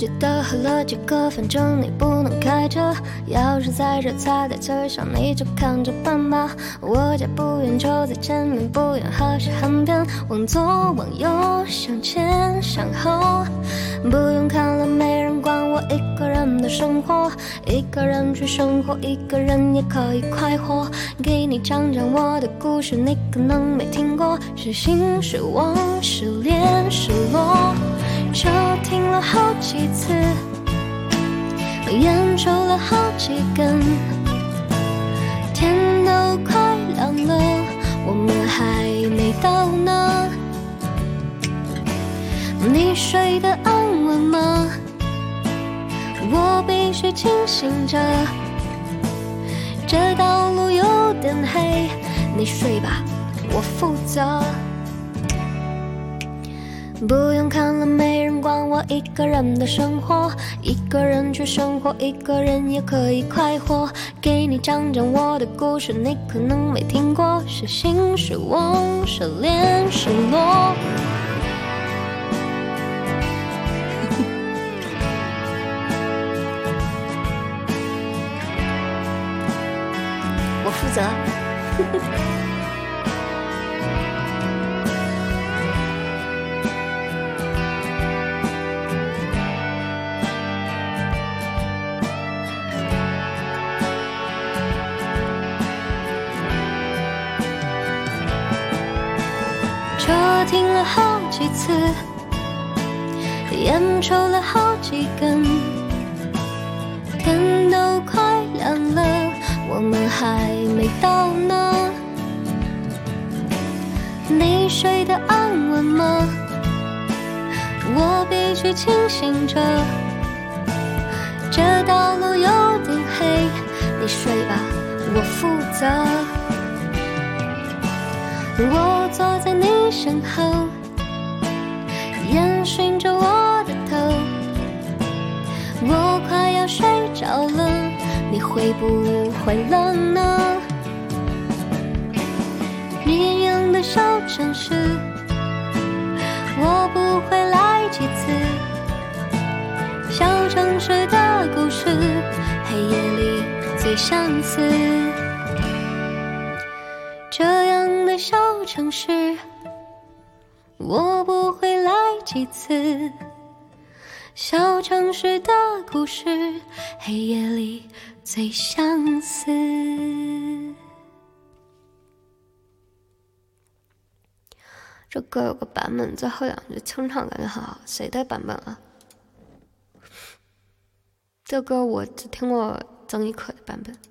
觉得喝了几个，反正你不能开车。要是在这擦在嘴上，你就看着办吧。我家不远，就在前面，不远还是很偏。往左往右，向前向后，不用看了，没人管我一个人的生活。一个人去生活，一个人也可以快活。给你讲讲我的故事，你可能没听过。是心是忘，是恋是落。车停了好几次，烟抽了好几根，天都快亮了，我们还没到呢。你睡得安稳吗？我必须清醒着，这道路有点黑，你睡吧，我负责。不用看了，没人管我一个人的生活。一个人去生活，一个人也可以快活。给你讲讲我的故事，你可能没听过。是心是忘，是恋是落。我负责。车停了好几次，烟抽了好几根，天都快亮了，我们还没到呢。你睡得安稳吗？我必须清醒着，这道路有点黑，你睡吧，我负责。我坐在你身后，烟熏着我的头，我快要睡着了，你会不会冷呢？你养的小城市，我不会来几次。小城市的故事，黑夜里最相似。这样的小城市，我不会来几次。小城市的故事，黑夜里最相似。这歌有个版本，最后两句清唱感觉很好，谁的版本啊？这歌我只听过曾轶可的版本。